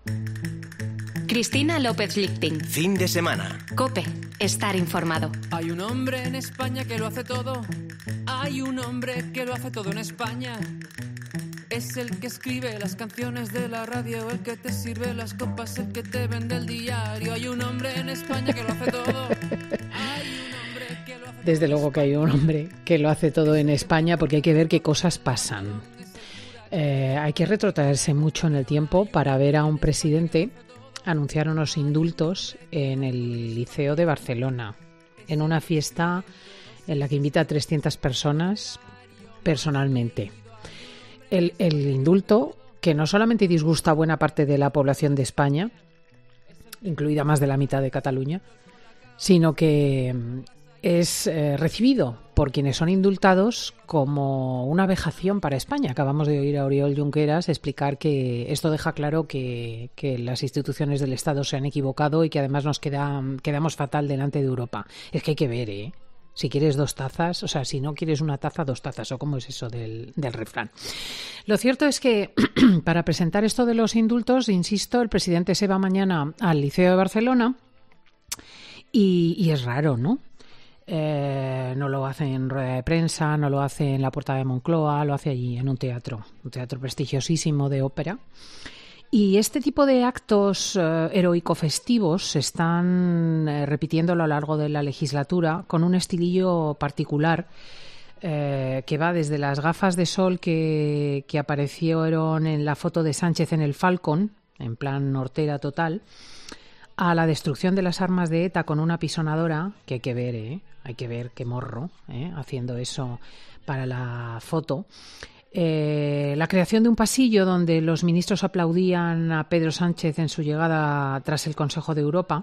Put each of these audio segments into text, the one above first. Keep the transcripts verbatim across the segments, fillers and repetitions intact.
Cristina López Lichting. Fin de semana. COPE. Estar informado. Hay un hombre en España que lo hace todo. Hay un hombre que lo hace todo en España. Es el que escribe las canciones de la radio, el que te sirve las copas, el que te vende el diario. Hay un hombre en España que lo hace todo. Hay un hombre que lo hace todo. Desde luego que hay un hombre que lo hace todo en España, porque hay que ver qué cosas pasan. Eh, hay que retrotraerse mucho en el tiempo para ver a un presidente anunciar unos indultos en el Liceo de Barcelona, en una fiesta en la que invita a trescientas personas personalmente. El, el indulto, que no solamente disgusta a buena parte de la población de España, incluida más de la mitad de Cataluña, sino que es eh, recibido por quienes son indultados como una vejación para España. Acabamos de oír a Oriol Junqueras explicar que esto deja claro que, que las instituciones del Estado se han equivocado y que además nos queda, quedamos fatal delante de Europa. Es que hay que ver, ¿eh? Si quieres dos tazas, o sea, si no quieres una taza, dos tazas, o cómo es eso del, del refrán. Lo cierto es que para presentar esto de los indultos, insisto, el presidente se va mañana al Liceo de Barcelona y, y es raro, ¿no? Eh, no lo hace en rueda de prensa, no lo hace en la Puerta de Moncloa, lo hace allí en un teatro, un teatro prestigiosísimo de ópera. Y este tipo de actos eh, heroico-festivos se están eh, repitiendo a lo largo de la legislatura con un estilillo particular eh, que va desde las gafas de sol que, que aparecieron en la foto de Sánchez en el Falcon, en plan hortera total, a la destrucción de las armas de ETA con una pisonadora, que hay que ver, ¿eh? Hay que ver qué morro, ¿eh? Haciendo eso para la foto. Eh, la creación de un pasillo donde los ministros aplaudían a Pedro Sánchez en su llegada tras el Consejo de Europa,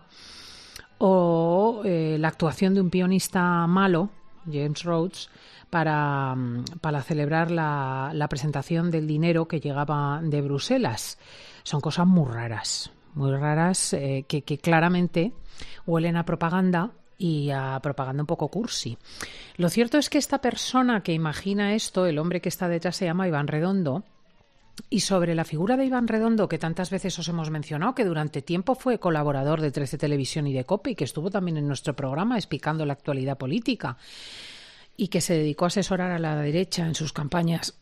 o eh, la actuación de un pianista malo, James Rhodes, para, para celebrar la, la presentación del dinero que llegaba de Bruselas. Son cosas muy raras, muy raras eh, que, que claramente huelen a propaganda y a propaganda un poco cursi. Lo cierto es que esta persona que imagina esto, el hombre que está detrás, se llama Iván Redondo. Y sobre la figura de Iván Redondo, que tantas veces os hemos mencionado, que durante tiempo fue colaborador de trece Televisión y de COPE y que estuvo también en nuestro programa explicando la actualidad política y que se dedicó a asesorar a la derecha en sus campañas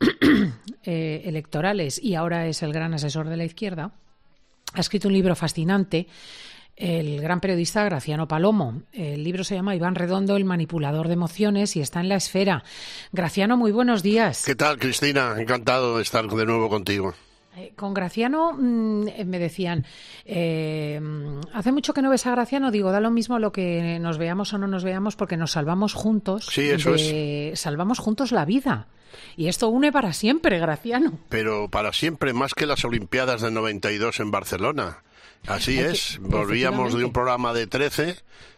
eh, electorales y ahora es el gran asesor de la izquierda, ha escrito un libro fascinante, el gran periodista Graciano Palomo. El libro se llama Iván Redondo, el manipulador de emociones, y está en La Esfera. Graciano, muy buenos días. ¿Qué tal, Cristina? Encantado de estar de nuevo contigo. Eh, con Graciano mmm, me decían, eh, hace mucho que no ves a Graciano. Digo, da lo mismo lo que nos veamos o no nos veamos, porque nos salvamos juntos. Sí, eso de, es. Salvamos juntos la vida. Y esto une para siempre, Graciano. Pero para siempre, más que las Olimpiadas del noventa y dos en Barcelona. Así Hay es, que, volvíamos de un programa de trece,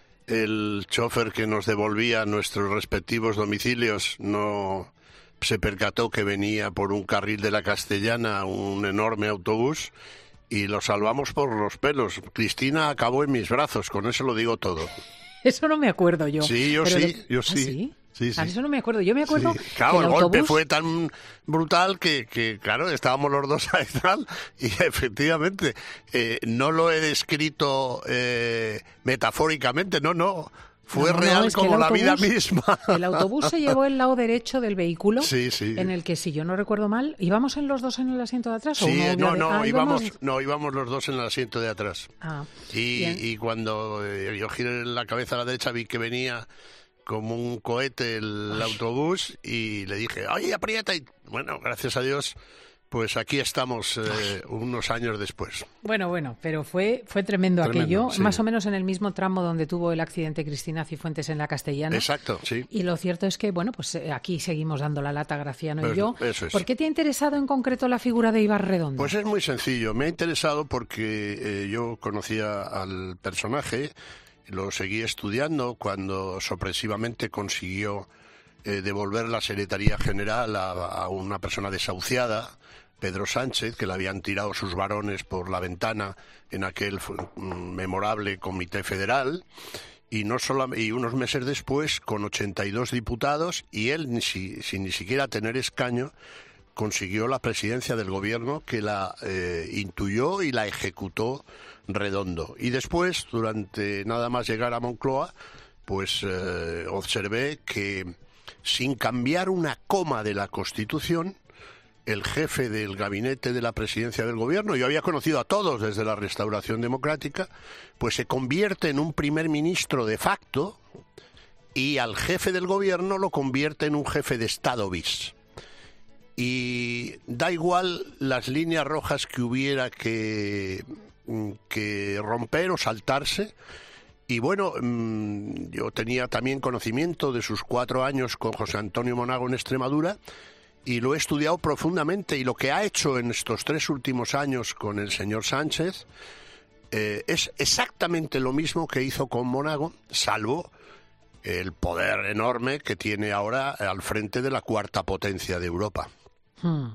el chofer que nos devolvía a nuestros respectivos domicilios no se percató que venía por un carril de la Castellana un enorme autobús y lo salvamos por los pelos. Cristina acabó en mis brazos, con eso lo digo todo. Eso no me acuerdo yo. Sí, yo Pero sí, lo... yo ¿Ah, sí. sí? Sí, sí. A eso no me acuerdo. Yo me acuerdo sí. Claro, que el, el golpe autobús... fue tan brutal que, que, claro, estábamos los dos ahí tal, y efectivamente, eh, no lo he descrito eh, metafóricamente, no, no, fue no, no, real no, es como la autobús, vida misma. El autobús se llevó el lado derecho del vehículo, sí, sí. en el que, si yo no recuerdo mal, ¿íbamos en los dos en el asiento de atrás? Sí, ¿o uno no, de... no, ah, íbamos, íbamos... no, íbamos los dos en el asiento de atrás. Ah, y, y cuando eh, yo giré la cabeza a la derecha vi que venía como un cohete el Ay. autobús y le dije, oye, aprieta, y bueno, gracias a Dios, pues aquí estamos eh, unos años después. Bueno, bueno, pero fue fue tremendo, tremendo aquello, sí. Más o menos en el mismo tramo donde tuvo el accidente Cristina Cifuentes en la Castellana. Exacto, sí. Y lo cierto es que, bueno, pues aquí seguimos dando la lata, Graciano pues, y yo. Eso es. ¿Por qué te ha interesado en concreto la figura de Iván Redondo? Pues es muy sencillo, me ha interesado porque eh, yo conocía al personaje, lo seguí estudiando cuando sorpresivamente consiguió eh, devolver la Secretaría General a, a una persona desahuciada, Pedro Sánchez, que le habían tirado sus varones por la ventana en aquel memorable Comité Federal, y no solo, y unos meses después, con ochenta y dos diputados, y él ni si, sin ni siquiera tener escaño, consiguió la presidencia del gobierno que la eh, intuyó y la ejecutó Redondo. Y después, durante nada más llegar a Moncloa, pues eh, observé que sin cambiar una coma de la Constitución, el jefe del gabinete de la presidencia del gobierno, yo había conocido a todos desde la Restauración Democrática, pues se convierte en un primer ministro de facto y al jefe del gobierno lo convierte en un jefe de Estado bis. Y da igual las líneas rojas que hubiera que, que romper o saltarse. Y bueno, yo tenía también conocimiento de sus cuatro años con José Antonio Monago en Extremadura y lo he estudiado profundamente, y lo que ha hecho en estos tres últimos años con el señor Sánchez eh, es exactamente lo mismo que hizo con Monago, salvo el poder enorme que tiene ahora al frente de la cuarta potencia de Europa. Hmm.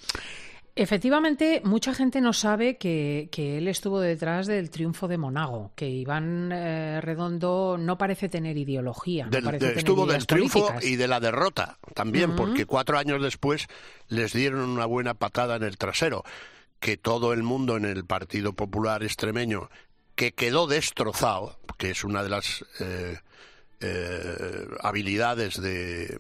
Efectivamente, mucha gente no sabe que, que él estuvo detrás del triunfo de Monago, que Iván eh, Redondo no parece tener ideología. Del, no parece de, tener estuvo del triunfo políticas. Y de la derrota también, uh-huh. porque cuatro años después les dieron una buena patada en el trasero, que todo el mundo en el Partido Popular extremeño, que quedó destrozado, que es una de las eh, eh, habilidades de,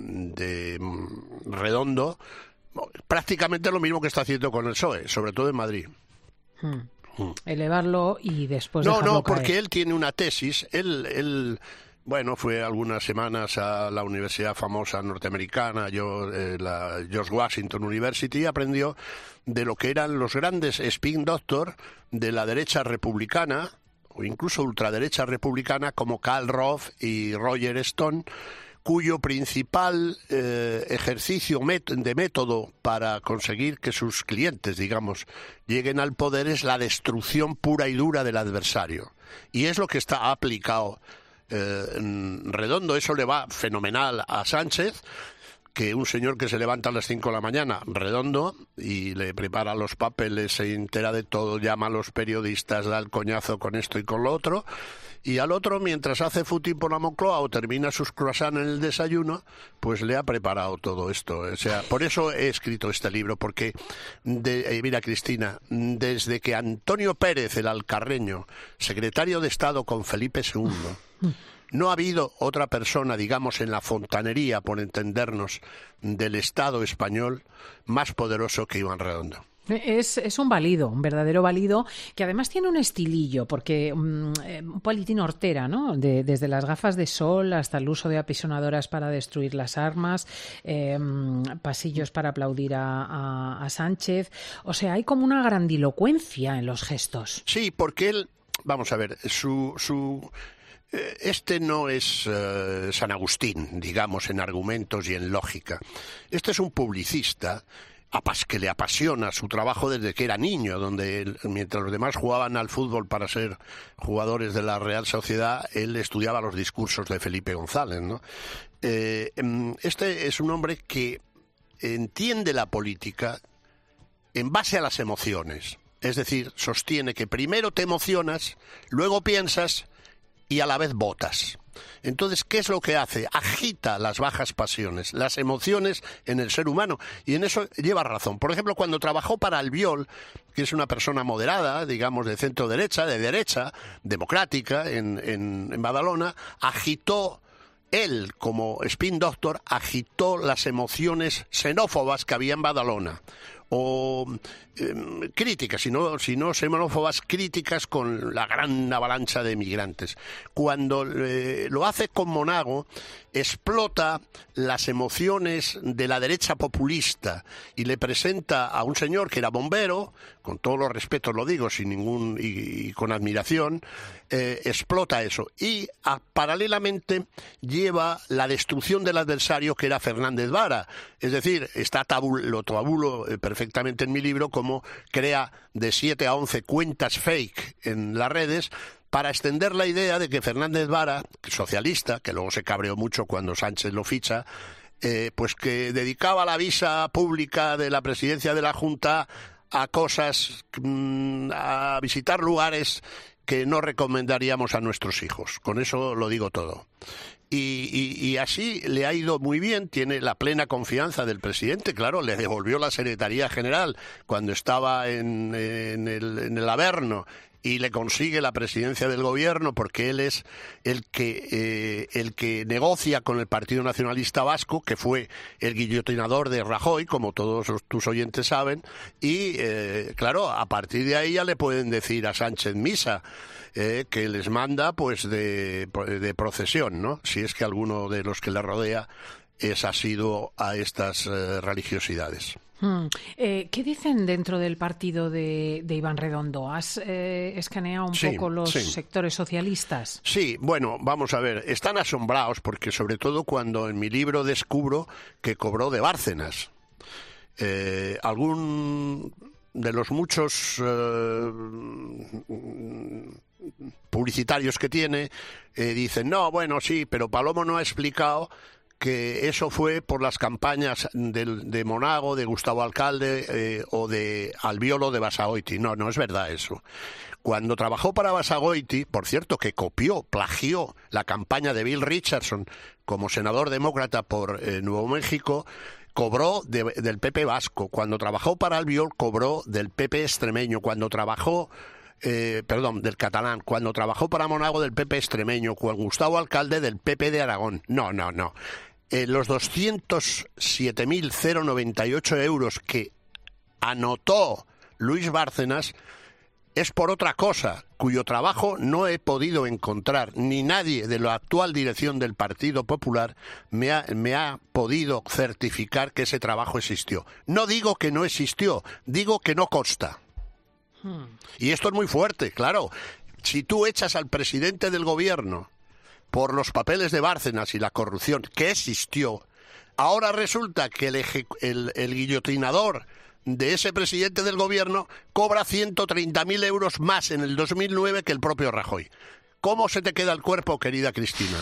de Redondo, prácticamente lo mismo que está haciendo con el P S O E, sobre todo en Madrid. Hmm. Hmm. Elevarlo y después No, dejarlo no, caer. porque él tiene una tesis. Él, él, bueno, fue algunas semanas a la universidad famosa norteamericana, yo, eh, la George Washington University, y aprendió de lo que eran los grandes spin doctor de la derecha republicana, o incluso ultraderecha republicana, como Karl Rove y Roger Stone, cuyo principal eh, ejercicio met- de método para conseguir que sus clientes, digamos, lleguen al poder es la destrucción pura y dura del adversario. Y es lo que está aplicado eh, en Redondo. Eso le va fenomenal a Sánchez, que un señor que se levanta a las cinco de la mañana, Redondo, y le prepara los papeles, se entera de todo, llama a los periodistas, da el coñazo con esto y con lo otro, y al otro, mientras hace footing por la Moncloa o termina sus croissants en el desayuno, pues le ha preparado todo esto. O sea, por eso he escrito este libro, porque, de, eh, mira, Cristina, desde que Antonio Pérez, el alcarreño, secretario de Estado con Felipe segundo, no ha habido otra persona, digamos, en la fontanería, por entendernos, del Estado español más poderoso que Iván Redondo. Es, es un válido, un verdadero válido, que además tiene un estilillo, porque um, un politín hortera, ¿no? De, desde las gafas de sol hasta el uso de apisonadoras para destruir las armas, eh, pasillos para aplaudir a, a, a Sánchez. O sea, hay como una grandilocuencia en los gestos. Sí, porque él, vamos a ver, su... su... Este no es uh, San Agustín, digamos, en argumentos y en lógica. Este es un publicista que le apasiona su trabajo desde que era niño, donde él, mientras los demás jugaban al fútbol para ser jugadores de la Real Sociedad, él estudiaba los discursos de Felipe González, ¿no? Eh, este es un hombre que entiende la política en base a las emociones. Es decir, sostiene que primero te emocionas, luego piensas y a la vez votas. Entonces, ¿qué es lo que hace? Agita las bajas pasiones, las emociones en el ser humano, y en eso lleva razón. Por ejemplo, cuando trabajó para Albiol, que es una persona moderada, digamos, de centro derecha, de derecha, democrática, en, en, en Badalona, agitó, él como spin doctor, agitó las emociones xenófobas que había en Badalona. O eh, críticas, si no, si no xenófobas, críticas con la gran avalancha de migrantes. Cuando eh, lo hace con Monago, explota las emociones de la derecha populista y le presenta a un señor que era bombero, con todos los respetos lo digo, sin ningún y, y con admiración, eh, explota eso. Y a, paralelamente lleva la destrucción del adversario, que era Fernández Vara. Es decir, está tabul, lo tabulo eh, perfectamente en mi libro, como crea de siete a once cuentas fake en las redes para extender la idea de que Fernández Vara, socialista, que luego se cabreó mucho cuando Sánchez lo ficha, eh, pues que dedicaba la visa pública de la presidencia de la Junta a cosas, a visitar lugares que no recomendaríamos a nuestros hijos. Con eso lo digo todo. Y, y, y así le ha ido muy bien, tiene la plena confianza del presidente, claro, le devolvió la Secretaría General cuando estaba en, en, el, en el Averno y le consigue la presidencia del gobierno porque él es el que eh, el que negocia con el Partido Nacionalista Vasco, que fue el guillotinador de Rajoy, como todos tus oyentes saben, y eh, claro, a partir de ahí ya le pueden decir a Sánchez misa. Eh, que les manda pues de, de procesión, ¿no? Si es que alguno de los que le rodea es asiduo a estas eh, religiosidades. Hmm. Eh, ¿Qué dicen dentro del partido de, de Iván Redondo? ¿Has eh, escaneado un sí, poco los sí. sectores socialistas? Sí, bueno, vamos a ver, están asombrados porque sobre todo cuando en mi libro descubro que cobró de Bárcenas. Eh, algún de los muchos eh, publicitarios que tiene eh, dicen, no, bueno, sí, pero Palomo no ha explicado que eso fue por las campañas de, de Monago, de Gustavo Alcalde eh, o de Albiolo de Basagoiti. No, no es verdad eso. Cuando trabajó para Basagoiti, por cierto, que copió, plagió la campaña de Bill Richardson como senador demócrata por eh, Nuevo México, cobró de, del P P vasco. Cuando trabajó para Albiol, cobró del P P extremeño. Cuando trabajó, eh, perdón, del catalán. Cuando trabajó para Monago, del P P extremeño. Con Gustavo Alcalde, del P P de Aragón. No, no, no. Eh, los doscientos siete mil noventa y ocho euros que anotó Luis Bárcenas es por otra cosa, cuyo trabajo no he podido encontrar, ni nadie de la actual dirección del Partido Popular me ha, me ha podido certificar que ese trabajo existió. No digo que no existió, digo que no consta. Hmm. Y esto es muy fuerte, claro. Si tú echas al presidente del gobierno por los papeles de Bárcenas y la corrupción que existió, ahora resulta que el, el, el guillotinador de ese presidente del gobierno cobra ciento treinta mil euros más en el dos mil nueve que el propio Rajoy. ¿Cómo se te queda el cuerpo, querida Cristina?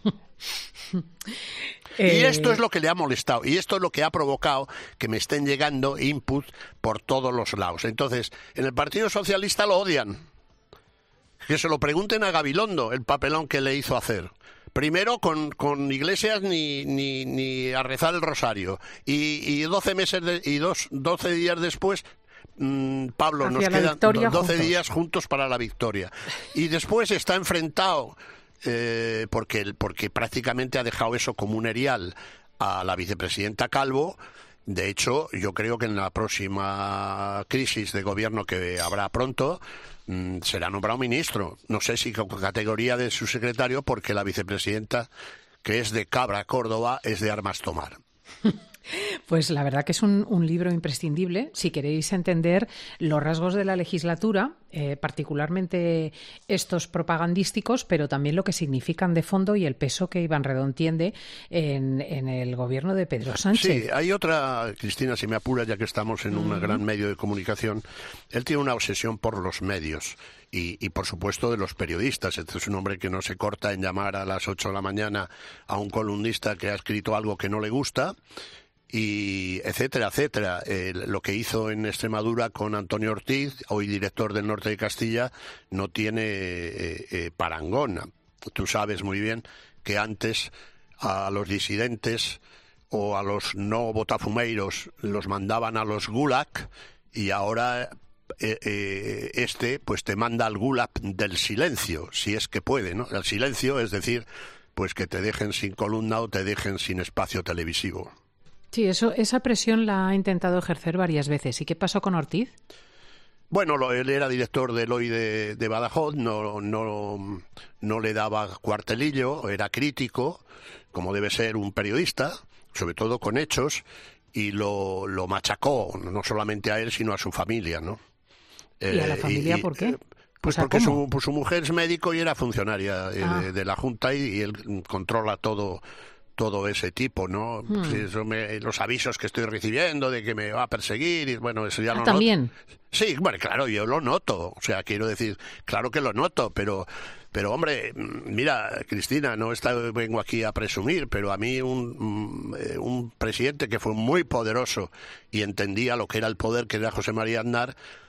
eh... Y esto es lo que le ha molestado, y esto es lo que ha provocado que me estén llegando inputs por todos los lados. Entonces, en el Partido Socialista lo odian. Que se lo pregunten a Gabilondo, el papelón que le hizo hacer. Primero con, con Iglesias ni, ni, ni a rezar el rosario. Y, y doce meses de, y dos, doce días después, mmm, Pablo, Hacia nos quedan doce juntos. días juntos para la victoria. Y después está enfrentado, eh, porque, porque prácticamente ha dejado eso como un erial a la vicepresidenta Calvo. De hecho, yo creo que en la próxima crisis de gobierno que habrá pronto mmm, será nombrado ministro. No sé si con categoría de subsecretario, porque la vicepresidenta, que es de Cabra, Córdoba, es de armas tomar. Pues la verdad que es un, un libro imprescindible si queréis entender los rasgos de la legislatura, eh, particularmente estos propagandísticos, pero también lo que significan de fondo y el peso que Iván Redondo tiene en, en el gobierno de Pedro Sánchez. Sí, hay otra, Cristina, si me apuras, ya que estamos en un uh-huh. gran medio de comunicación. Él tiene una obsesión por los medios y, y por supuesto, de los periodistas. Este es un hombre que no se corta en llamar a las ocho de la mañana a un columnista que ha escrito algo que no le gusta, y etcétera, etcétera. Eh, lo que hizo en Extremadura con Antonio Ortiz, hoy director del Norte de Castilla, no tiene eh, eh, parangón. Tú sabes muy bien que antes a los disidentes o a los no botafumeiros los mandaban a los gulag, y ahora eh, eh, este pues te manda al gulag del silencio, si es que puede, ¿no? El silencio, es decir, pues que te dejen sin columna o te dejen sin espacio televisivo. Sí, eso, esa presión la ha intentado ejercer varias veces. ¿Y qué pasó con Ortiz? Bueno, lo, él era director del Hoy de, de Badajoz, no, no, no le daba cuartelillo, era crítico, como debe ser un periodista, sobre todo con hechos, y lo, lo machacó, no solamente a él, sino a su familia, ¿no? ¿Y eh, a la familia y, por qué? Pues o sea, porque su, pues su mujer es médico y era funcionaria eh, ah. de, de la Junta, y, y él controla todo todo ese tipo, ¿no? Hmm. Pues eso me, los avisos que estoy recibiendo de que me va a perseguir, y bueno, eso ya ah, lo ¿también? noto. Sí, bueno, claro, yo lo noto, o sea, quiero decir, claro que lo noto, pero, pero hombre, mira, Cristina, no está, vengo aquí a presumir, pero a mí un, un presidente que fue muy poderoso y entendía lo que era el poder, que era José María Aznar,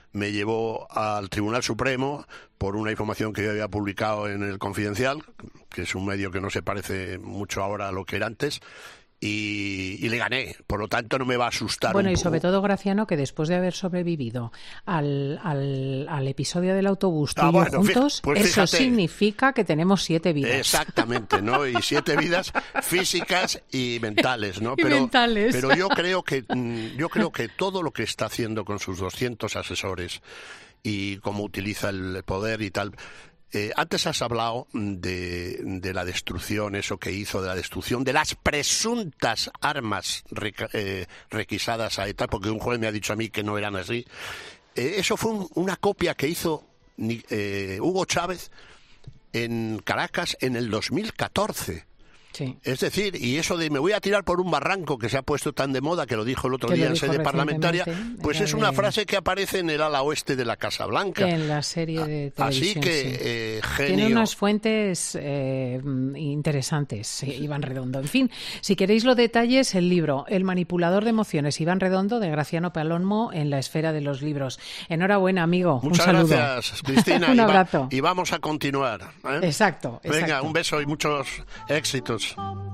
me llevó al Tribunal Supremo por una información que yo había publicado en el Confidencial, que es un medio que no se parece mucho ahora a lo que era antes, y, y le gané. Por lo tanto, no me va a asustar. Bueno, un y poco. sobre todo, Graciano, que después de haber sobrevivido al, al, al episodio del autobús tú Ah, y yo bueno, juntos, pues eso fíjate. significa que tenemos siete vidas. Exactamente, ¿no? Y siete vidas físicas y mentales, ¿no? Y Pero, mentales. pero yo creo que mm, yo creo que todo lo que está haciendo con sus doscientos asesores y cómo utiliza el poder y tal. Eh, antes has hablado de, de la destrucción, eso que hizo, de la destrucción de las presuntas armas reca- eh, requisadas a ETA, porque un juez me ha dicho a mí que no eran así. Eh, eso fue un, una copia que hizo eh, Hugo Chávez en Caracas en el dos mil catorce. Sí. Es decir, y eso de me voy a tirar por un barranco que se ha puesto tan de moda, que lo dijo el otro Que día lo en dijo sede parlamentaria, recientemente, pues era es una de- frase que aparece en el ala oeste de la Casa Blanca. En la serie de Así televisión, que, sí. eh, genio. Tiene unas fuentes eh, interesantes, Iván Redondo. En fin, si queréis los detalles, el libro El manipulador de emociones, Iván Redondo, de Graciano Palomo, en la esfera de los libros. Enhorabuena, amigo. Muchas un saludo. gracias, Cristina. Un y va- abrazo. Y, vamos a continuar. ¿eh? Exacto, Venga, exacto. un beso y muchos éxitos.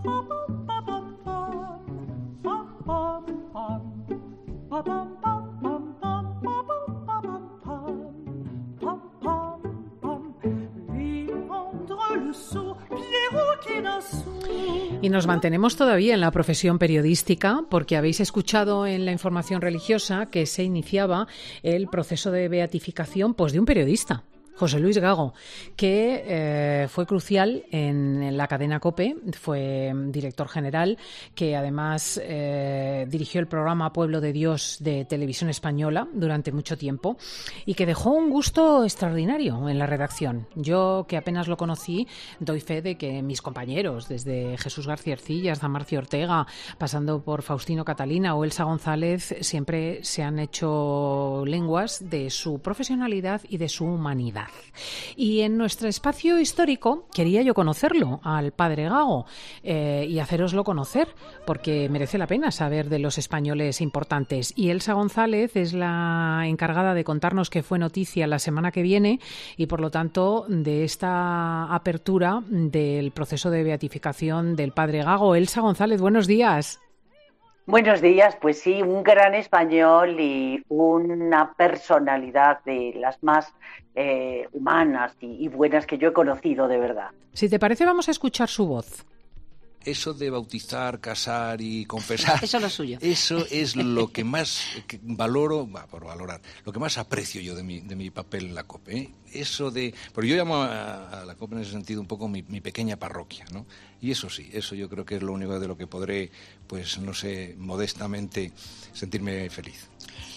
Y nos mantenemos todavía en la profesión periodística porque habéis escuchado en la información religiosa que se iniciaba el proceso de beatificación pues, de un periodista. José Luis Gago, que eh, fue crucial en, en la cadena COPE, fue director general, que además eh, dirigió el programa Pueblo de Dios de Televisión Española durante mucho tiempo y que dejó un gusto extraordinario en la redacción. Yo, que apenas lo conocí, doy fe de que mis compañeros, desde Jesús García Ercillas, Damarcio Ortega, pasando por Faustino Catalina o Elsa González, siempre se han hecho lenguas de su profesionalidad y de su humanidad. Y en nuestro espacio histórico quería yo conocerlo, al padre Gago, eh, y hacéroslo conocer, porque merece la pena saber de los españoles importantes. Y Elsa González es la encargada de contarnos qué fue noticia la semana que viene y, por lo tanto, de esta apertura del proceso de beatificación del padre Gago. Elsa González, buenos días. Buenos días, pues sí, un gran español y una personalidad de las más eh, humanas y, y buenas que yo he conocido, de verdad. Si te parece, vamos a escuchar su voz. Eso de bautizar, casar y confesar, eso es lo suyo. Eso es lo que más que valoro, va, por valorar, lo que más aprecio yo de mi, de mi papel en la COPE. ¿eh? Eso de, pero yo llamo a, a la COPE en ese sentido un poco mi, mi pequeña parroquia, ¿no? Y eso sí, eso yo creo que es lo único de lo que podré, pues no sé, modestamente sentirme feliz.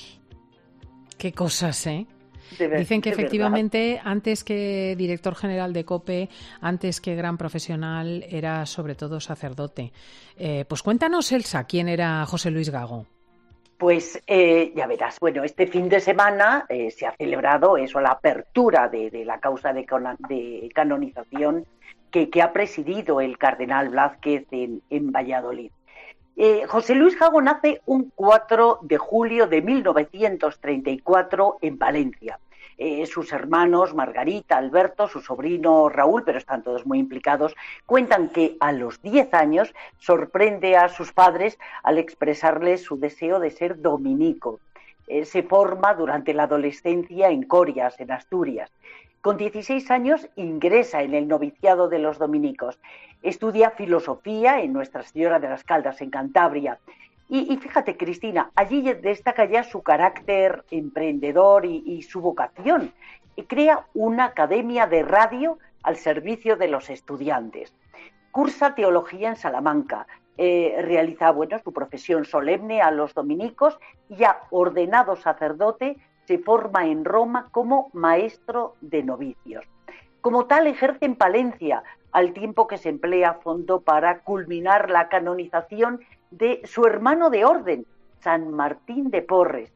Qué cosas, ¿eh? Ver, Dicen que efectivamente, verdad. antes que director general de COPE, antes que gran profesional, era sobre todo sacerdote. Eh, pues cuéntanos, Elsa, ¿quién era José Luis Gago? Pues eh, ya verás, bueno, este fin de semana eh, se ha celebrado eso, la apertura de, de la causa de, de canonización que, que ha presidido el cardenal Blázquez en, en Valladolid. Eh, José Luis Gago nace un cuatro de julio de mil novecientos treinta y cuatro en Valencia. Eh, sus hermanos Margarita, Alberto, su sobrino Raúl, pero están todos muy implicados, cuentan que a los diez años sorprende a sus padres al expresarles su deseo de ser dominico. Eh, se forma durante la adolescencia en Corias, en Asturias. Con dieciséis años ingresa en el noviciado de los dominicos. Estudia filosofía en Nuestra Señora de las Caldas, en Cantabria. Y, y fíjate, Cristina, allí destaca ya su carácter emprendedor y, y su vocación. Y crea una academia de radio al servicio de los estudiantes. Cursa teología en Salamanca. Eh, realiza bueno, su profesión solemne a los dominicos y ya ordenado sacerdote se forma en Roma como maestro de novicios. Como tal, ejerce en Palencia, al tiempo que se emplea a fondo para culminar la canonización de su hermano de orden, San Martín de Porres.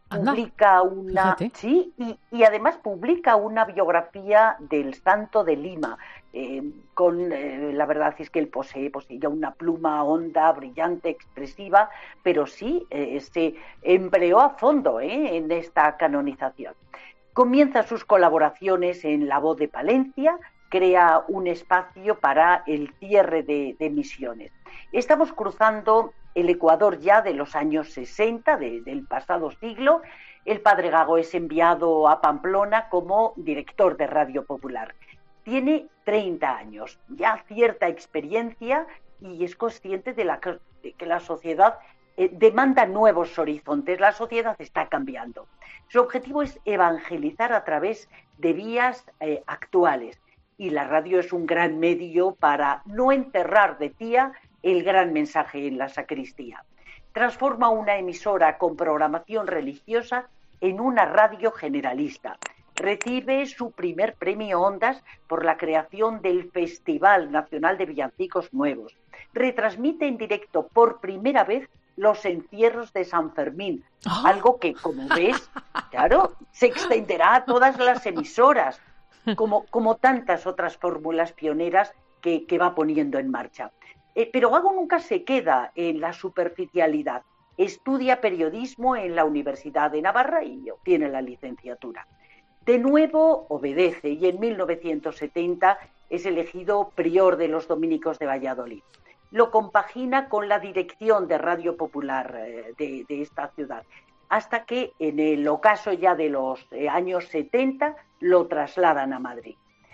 Anda, publica una, fíjate. sí, y, y además publica una biografía del Santo de Lima, eh, con, eh, la verdad es que él posee, poseía una pluma honda, brillante, expresiva, pero sí eh, se empleó a fondo eh, en esta canonización. Comienza sus colaboraciones en La Voz de Palencia, crea un espacio para el cierre de, de emisiones. Estamos cruzando el Ecuador ya de los años sesenta, de, del pasado siglo. El padre Gago es enviado a Pamplona como director de Radio Popular. Tiene treinta años, ya cierta experiencia y es consciente de, la, de que la sociedad eh, demanda nuevos horizontes. La sociedad está cambiando. Su objetivo es evangelizar a través de vías eh, actuales. Y la radio es un gran medio para no enterrar, decía, el gran mensaje en la sacristía. Transforma una emisora con programación religiosa en una radio generalista. Recibe su primer premio Ondas por la creación del Festival Nacional de Villancicos Nuevos. Retransmite en directo por primera vez los encierros de San Fermín, oh. algo que, como ves, claro, se extenderá a todas las emisoras, como, como tantas otras fórmulas pioneras que, que va poniendo en marcha. Eh, pero Gago nunca se queda en la superficialidad. Estudia periodismo en la Universidad de Navarra y obtiene la licenciatura. De nuevo obedece y en mil novecientos setenta es elegido prior de los dominicos de Valladolid. Lo compagina con la dirección de Radio Popular eh, de, de esta ciudad, hasta que en el ocaso ya de los eh, años setenta lo trasladan a Madrid.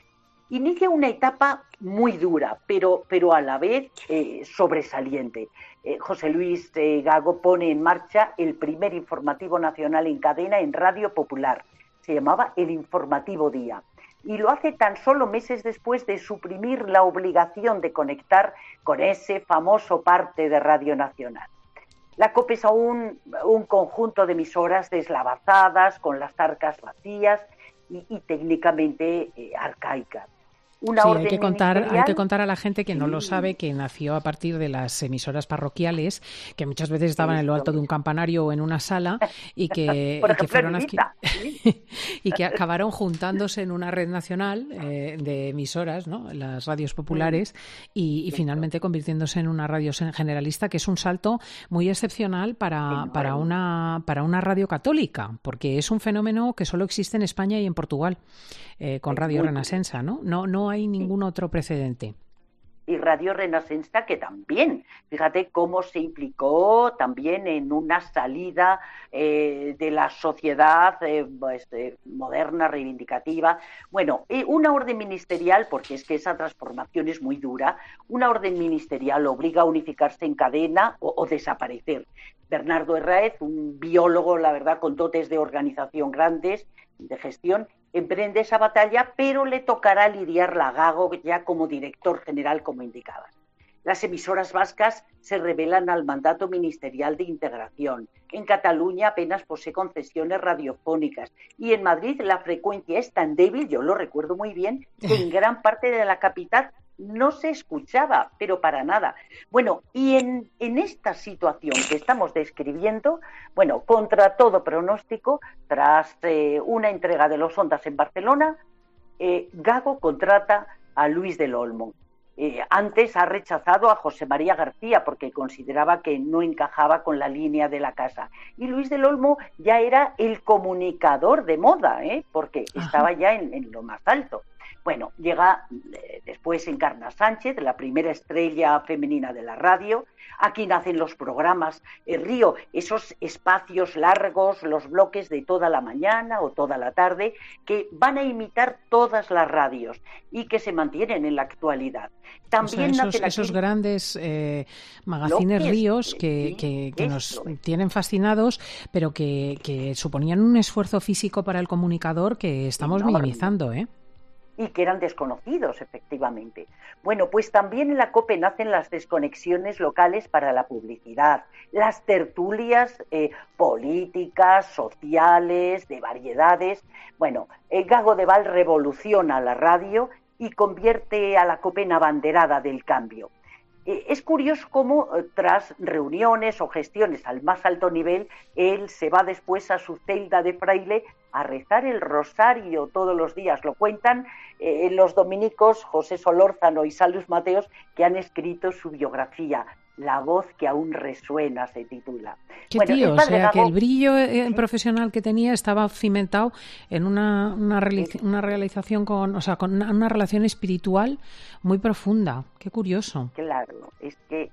Inicia una etapa muy dura, pero, pero a la vez eh, sobresaliente. Eh, José Luis eh, Gago pone en marcha el primer informativo nacional en cadena en Radio Popular. Se llamaba El Informativo Día. Y lo hace tan solo meses después de suprimir la obligación de conectar con ese famoso parte de Radio Nacional. La COPE es aún un conjunto de emisoras deslavazadas, con las arcas vacías y, y técnicamente eh, arcaicas. Una sí, orden hay que contar, ministerial... hay que contar a la gente que sí. no lo sabe que nació a partir de las emisoras parroquiales, que muchas veces estaban en lo alto de un campanario o en una sala y que, Por y que ejemplo, fueron ¿sí? y que acabaron juntándose en una red nacional eh, de emisoras, ¿no? Las radios populares, y, y finalmente convirtiéndose en una radio generalista, que es un salto muy excepcional para, para una para una radio católica, porque es un fenómeno que solo existe en España y en Portugal, eh, con Radio Renascença, ¿no? No, no hay ningún otro precedente. Y Radio Renascença, que también, fíjate cómo se implicó también en una salida eh, de la sociedad eh, pues, eh, moderna, reivindicativa. Bueno, eh, una orden ministerial, porque es que esa transformación es muy dura, una orden ministerial obliga a unificarse en cadena o, o desaparecer. Bernardo Herráez, un biólogo, la verdad, con dotes de organización grandes, de gestión, emprende esa batalla, pero le tocará lidiarla a Gago ya como director general, como indicabas. Las emisoras vascas se rebelan al mandato ministerial de integración. En Cataluña apenas posee concesiones radiofónicas y en Madrid la frecuencia es tan débil, yo lo recuerdo muy bien, que en gran parte de la capital no se escuchaba, pero para nada. Bueno, y en, en esta situación que estamos describiendo, bueno, contra todo pronóstico, tras eh, una entrega de los Ondas en Barcelona, eh, Gago contrata a Luis del Olmo. Eh, antes ha rechazado a José María García porque consideraba que no encajaba con la línea de la casa. Y Luis del Olmo ya era el comunicador de moda, ¿eh? porque Ajá. estaba ya en, en lo más alto. Bueno, llega eh, después Encarna Sánchez, la primera estrella femenina de la radio. Aquí nacen los programas eh, Río, esos espacios largos, los bloques de toda la mañana o toda la tarde, que van a imitar todas las radios y que se mantienen en la actualidad. También o sea, esos, nacen aquí... esos grandes eh, magazines bloques, Ríos que, sí, que, que nos eso. tienen fascinados, pero que, que suponían un esfuerzo físico para el comunicador que estamos Enorme. minimizando, ¿eh? Y que eran desconocidos, efectivamente. Bueno, pues también en la COPE nacen las desconexiones locales para la publicidad, las tertulias eh, políticas, sociales, de variedades. Bueno, el Gago de Val revoluciona la radio y convierte a la COPE en abanderada del cambio. Eh, es curioso cómo eh, tras reuniones o gestiones al más alto nivel, él se va después a su celda de fraile a rezar el rosario todos los días. Lo cuentan eh, los dominicos José Solórzano y Salus Mateos, que han escrito su biografía. La voz que aún resuena se titula. Qué bueno, tío, o sea, Gago, que el brillo eh, profesional que tenía estaba cimentado en una, una, realiz- una realización con, o sea, con una, una relación espiritual muy profunda. Qué curioso. Claro, es que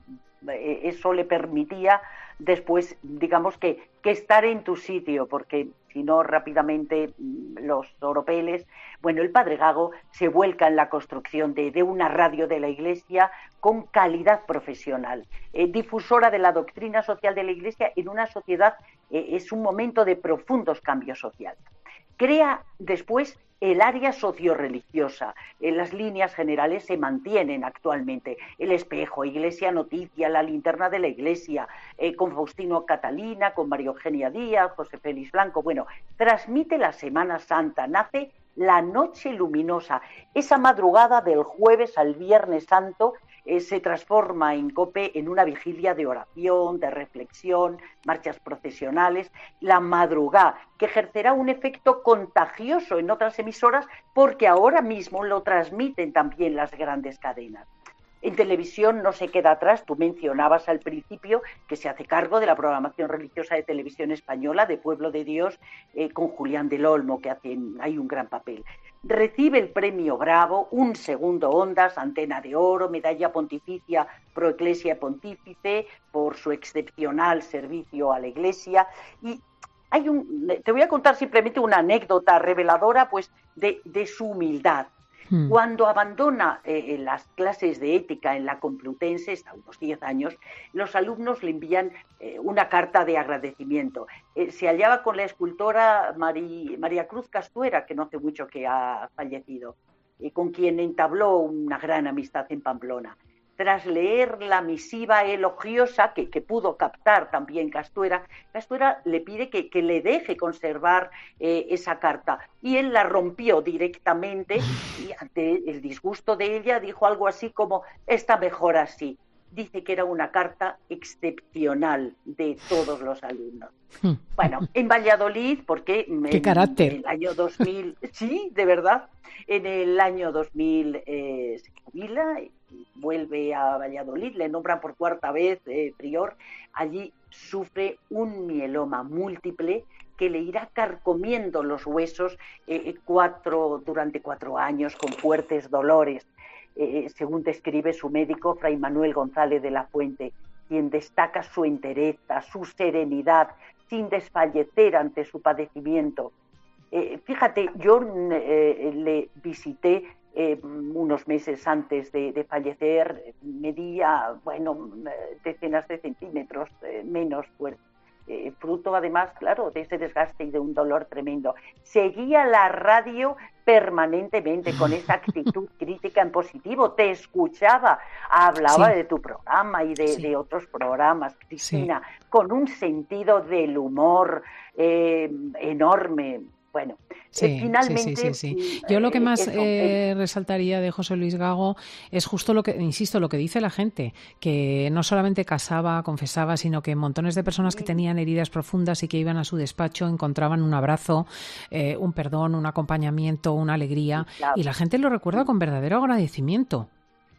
eso le permitía después, digamos que, que estar en tu sitio, porque si no rápidamente los oropeles. Bueno, el padre Gago se vuelca en la construcción de, de una radio de la Iglesia con calidad profesional, eh, difusora de la doctrina social de la Iglesia en una sociedad, eh, es un momento de profundos cambios sociales. Crea después el área socio-religiosa. Eh, las líneas generales se mantienen actualmente. El Espejo, Iglesia Noticia, La Linterna de la Iglesia, eh, con Faustino Catalina, con María Eugenia Díaz, José Félix Blanco. Bueno, transmite la Semana Santa, nace la Noche Luminosa. Esa madrugada del jueves al Viernes Santo eh, se transforma en COPE en una vigilia de oración, de reflexión, marchas procesionales, la madrugada, que ejercerá un efecto contagioso en otras emisoras porque ahora mismo lo transmiten también las grandes cadenas. En televisión no se queda atrás, tú mencionabas al principio que se hace cargo de la programación religiosa de Televisión Española, de Pueblo de Dios, eh, con Julián del Olmo, que hacen hay un gran papel. Recibe el premio Bravo, un segundo Ondas, Antena de Oro, Medalla Pontificia Pro Ecclesia Pontífice, por su excepcional servicio a la Iglesia. Y hay un, te voy a contar simplemente una anécdota reveladora pues, de, de su humildad. Hmm. Cuando abandona eh, las clases de ética en la Complutense, está unos diez años, los alumnos le envían eh, una carta de agradecimiento. Eh, se hallaba con la escultora Mari, María Cruz Castuera, que no hace mucho que ha fallecido, eh, con quien entabló una gran amistad en Pamplona. Tras leer la misiva elogiosa que, que pudo captar también Castuera, Castuera le pide que, que le deje conservar eh, esa carta y él la rompió directamente y ante el disgusto de ella dijo algo así como está mejor así. Dice que era una carta excepcional de todos los alumnos. Bueno, en Valladolid, porque ¿Qué en, carácter? en el año dos mil, sí, de verdad, en el año dos mil eh, se jubila, vuelve a Valladolid, le nombran por cuarta vez eh, prior, allí sufre un mieloma múltiple que le irá carcomiendo los huesos eh, cuatro, durante cuatro años con fuertes dolores. Eh, según describe su médico, Fray Manuel González de la Fuente, quien destaca su entereza, su serenidad, sin desfallecer ante su padecimiento. Eh, fíjate, yo eh, le visité eh, unos meses antes de, de fallecer, medía, bueno, decenas de centímetros eh, menos fuerte. Eh, fruto además, claro, de ese desgaste y de un dolor tremendo. Seguía la radio permanentemente con esa actitud crítica en positivo, te escuchaba, hablaba sí. de tu programa y de, sí. de otros programas, Cristina, sí. con un sentido del humor eh, enorme. Bueno, sí, eh, finalmente... Sí, sí, sí, sí. Yo lo que más eso, eh, resaltaría de José Luis Gago es justo lo que, insisto, lo que dice la gente, que no solamente casaba, confesaba, sino que montones de personas que tenían heridas profundas y que iban a su despacho encontraban un abrazo, eh, un perdón, un acompañamiento, una alegría, claro. y la gente lo recuerda con verdadero agradecimiento.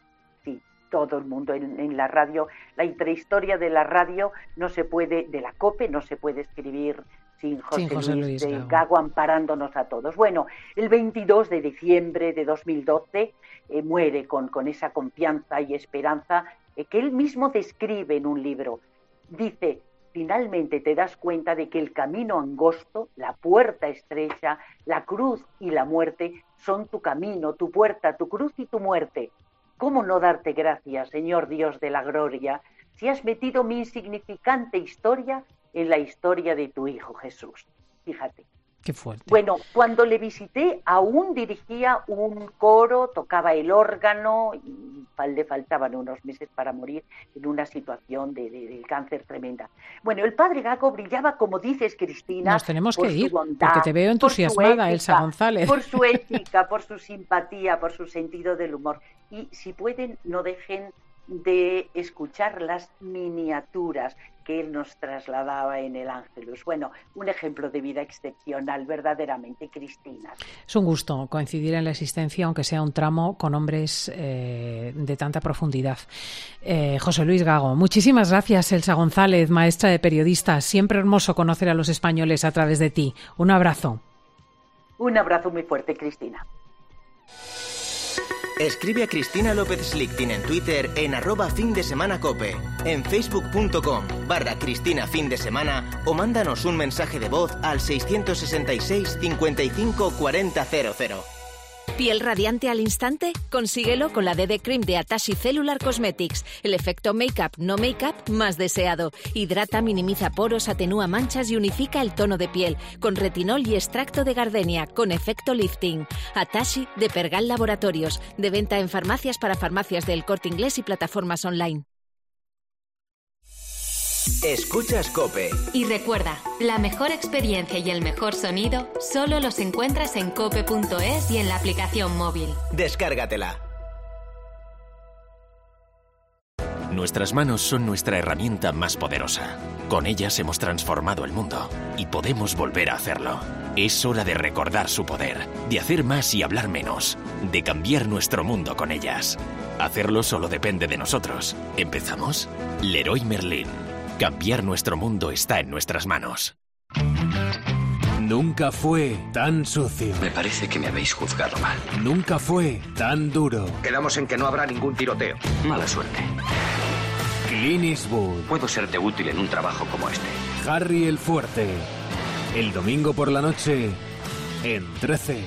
Sí, todo el mundo en, en la radio, la intrahistoria de la radio no se puede, de la COPE no se puede escribir sin José, sin José Luis, Luis de Gago. Gago amparándonos a todos. Bueno, el veintidós de diciembre de dos mil doce eh, muere con, con esa confianza y esperanza eh, que él mismo describe en un libro. Dice, finalmente te das cuenta de que el camino angosto, la puerta estrecha, la cruz y la muerte son tu camino, tu puerta, tu cruz y tu muerte. ¿Cómo no darte gracias, Señor Dios de la gloria, si has metido mi insignificante historia en la historia de tu Hijo Jesús? Fíjate. Qué fuerte. Bueno, cuando le visité aún dirigía un coro, tocaba el órgano y le faltaban unos meses para morir en una situación de, de, de cáncer tremenda. Bueno, el padre Gago brillaba, como dices, Cristina, nos tenemos por que ir, su bondad, porque te veo entusiasmada, ética, Elsa González. Por su ética, por su simpatía, por su sentido del humor. Y si pueden, no dejen de escuchar las miniaturas que él nos trasladaba en el Ángelus. Bueno, un ejemplo de vida excepcional, verdaderamente, Cristina. Es un gusto coincidir en la existencia, aunque sea un tramo, con hombres eh, de tanta profundidad. Eh, José Luis Gago, muchísimas gracias. Elsa González, maestra de periodistas. Siempre hermoso conocer a los españoles a través de ti. Un abrazo. Un abrazo muy fuerte, Cristina. Escribe a Cristina López Slichting en Twitter en arroba fin de semana cope, en facebook.com barra Cristina fin de semana o mándanos un mensaje de voz al seiscientos sesenta y seis cincuenta y cinco cuarenta cero cero. ¿Piel radiante al instante? Consíguelo con la D D Cream de Atashi Cellular Cosmetics. El efecto make-up, no make-up más deseado. Hidrata, minimiza poros, atenúa manchas y unifica el tono de piel. Con retinol y extracto de gardenia, con efecto lifting. Atashi de Pergal Laboratorios. De venta en farmacias para farmacias del Corte Inglés y plataformas online. Escuchas COPE. Y recuerda, la mejor experiencia y el mejor sonido solo los encuentras en cope punto es y en la aplicación móvil. Descárgatela. Nuestras manos son nuestra herramienta más poderosa. Con ellas hemos transformado el mundo y podemos volver a hacerlo. Es hora de recordar su poder, de hacer más y hablar menos, de cambiar nuestro mundo con ellas. Hacerlo solo depende de nosotros. ¿Empezamos? Leroy Merlin. Cambiar nuestro mundo está en nuestras manos. Nunca fue tan sucio. Me parece que me habéis juzgado mal. Nunca fue tan duro. Quedamos en que no habrá ningún tiroteo. Mala suerte. Clint Eastwood. Puedo serte útil en un trabajo como este. Harry el Fuerte. El domingo por la noche en trece.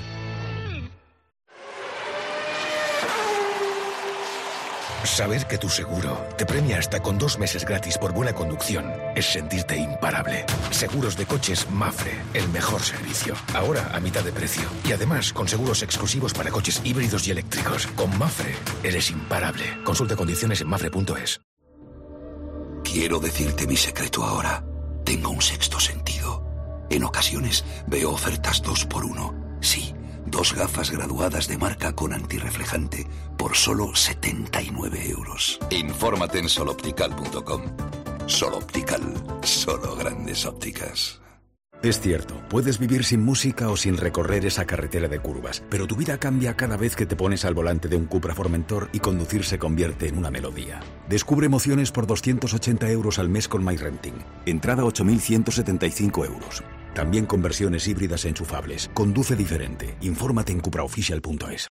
Saber que tu seguro te premia hasta con dos meses gratis por buena conducción es sentirte imparable. Seguros de coches Mapfre, el mejor servicio. Ahora a mitad de precio. Y además con seguros exclusivos para coches híbridos y eléctricos. Con Mapfre eres imparable. Consulta condiciones en mapfre punto es. Quiero decirte mi secreto ahora. Tengo un sexto sentido. En ocasiones veo ofertas dos por uno. Sí. Dos gafas graduadas de marca con antirreflejante por solo setenta y nueve euros. Infórmate en soloptical punto com. Soloptical, solo grandes ópticas. Es cierto, puedes vivir sin música o sin recorrer esa carretera de curvas, pero tu vida cambia cada vez que te pones al volante de un Cupra Formentor y conducir se convierte en una melodía. Descubre emociones por doscientos ochenta euros al mes con MyRenting. Entrada ocho mil ciento setenta y cinco euros. También con versiones híbridas enchufables. Conduce diferente. Infórmate en cupraoficial punto es.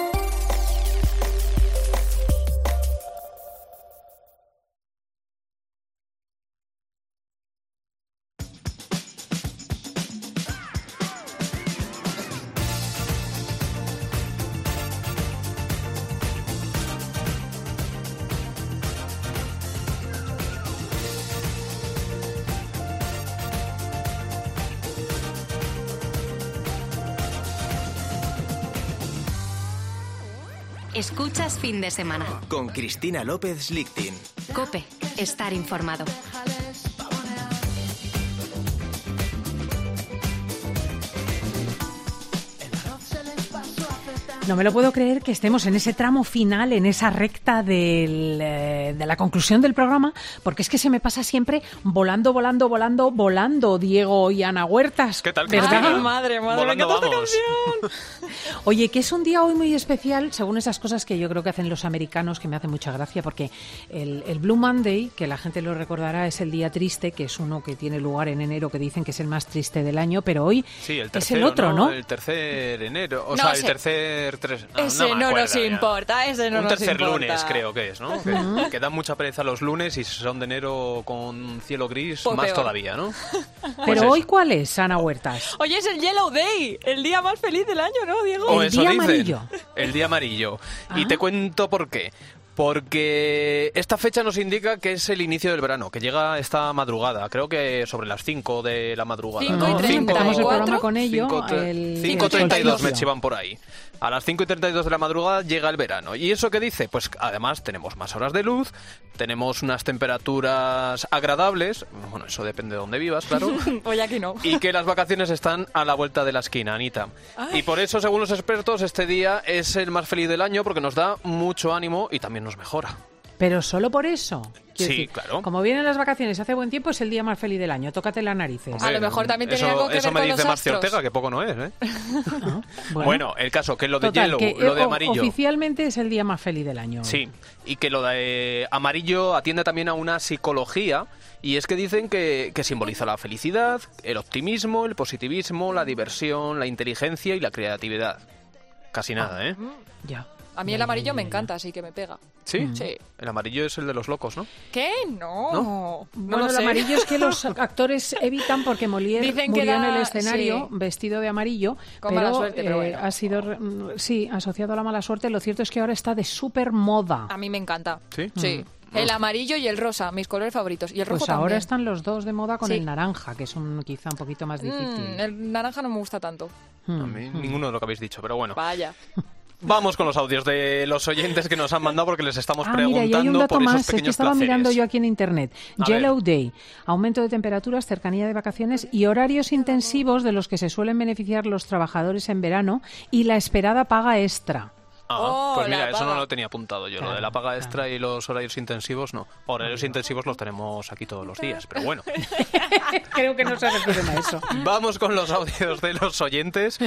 Escuchas Fin de Semana. Con Cristina López Slichting. COPE. Estar informado. No me lo puedo creer que estemos en ese tramo final, en esa recta del, eh, de la conclusión del programa, porque es que se me pasa siempre volando, volando, volando, volando, Diego y Ana Huertas. ¿Qué tal, ¿verdad? Cristina? Ay, madre, madre, Volando me encanta esta vamos. canción. Oye, que es un día hoy muy especial, según esas cosas que yo creo que hacen los americanos, que me hacen mucha gracia, porque el, el Blue Monday, que la gente lo recordará, es el día triste, que es uno que tiene lugar en enero, que dicen que es el más triste del año, pero hoy Sí, el es tercero, el otro, ¿no? El tercer enero, o No, sea, ese- el tercer... Tres, no, Ese no, me no acuerdo nos ya. importa, ese no Un nos tercer importa. lunes creo que es, ¿no? Que, Ujú. que dan mucha pereza los lunes y si son de enero con cielo gris, Pues más peor. todavía, ¿no? Pero Pues hoy, ¿cuál es, Ana Huertas? Oye, es el Yellow Day, el día más feliz del año, ¿no, Diego? O El eso día dicen. amarillo. El día amarillo. Y Ah. te cuento por qué. Porque esta fecha nos indica que es el inicio del verano, que llega esta madrugada, creo que sobre las cinco de la madrugada. Cinco ¿no? y treinta y cuatro. Empezamos el programa con ello, cinco tre- el- cinco el treinta y dos solsticio. me chivan por ahí. A las cinco y treinta y dos de la madrugada llega el verano. ¿Y eso qué dice? Pues además tenemos más horas de luz, tenemos unas temperaturas agradables, bueno, eso depende de dónde vivas, claro. Oye, aquí no. Y que las vacaciones están a la vuelta de la esquina, Anita. Ay. Y por eso, según los expertos, este día es el más feliz del año porque nos da mucho ánimo y también nos mejora. Pero solo por eso. Quiero Sí, decir, claro. Como vienen las vacaciones, hace buen tiempo, es el día más feliz del año. Tócate las narices. Hombre, A lo mejor también tiene eso, algo que eso ver me con dice los Marcio astros. Ortega, que poco no es, ¿eh? bueno. Bueno, el caso, que lo de Total, yellow, que, lo de eh, o- amarillo... Oficialmente es el día más feliz del año. Sí, y que lo de amarillo atiende también a una psicología, y es que dicen que, que simboliza la felicidad, el optimismo, el positivismo, la diversión, la inteligencia y la creatividad. Casi nada, ¿eh? Ya. A mí el amarillo me encanta, así que me pega. ¿Sí? Sí. El amarillo es el de los locos, ¿no? ¿Qué? No. ¿No? No Bueno, lo el sé. amarillo es que los actores evitan porque Molière Dicen que murió en da- el escenario sí. vestido de amarillo, Con pero, mala suerte, pero eh, bueno. ha sido re- mm, sí asociado a la mala suerte. Lo cierto es que ahora está de súper moda. A mí me encanta. ¿Sí? Sí. Mm. El amarillo y el rosa, mis colores favoritos. Y el rojo Pues ahora también. están los dos de moda con Sí. el naranja, que es un quizá un poquito más difícil. Mm, el naranja no me gusta tanto. Mm. A mí ninguno de lo que habéis dicho, pero bueno. Vaya. Vamos con los audios de los oyentes que nos han mandado porque les estamos Ah, mira, y preguntando hay un dato por esos más, es que pequeños estaba placeres. mirando yo aquí en internet. A Yellow ver. Day, aumento de temperaturas, cercanía de vacaciones y horarios intensivos de los que se suelen beneficiar los trabajadores en verano y la esperada paga extra. Ah, Oh, pues mira, la eso paga. no lo tenía apuntado yo, lo de la paga extra y los horarios intensivos no. Horarios intensivos los tenemos aquí todos los días, pero bueno. Creo que no se refieren a eso. Vamos con los audios de los oyentes.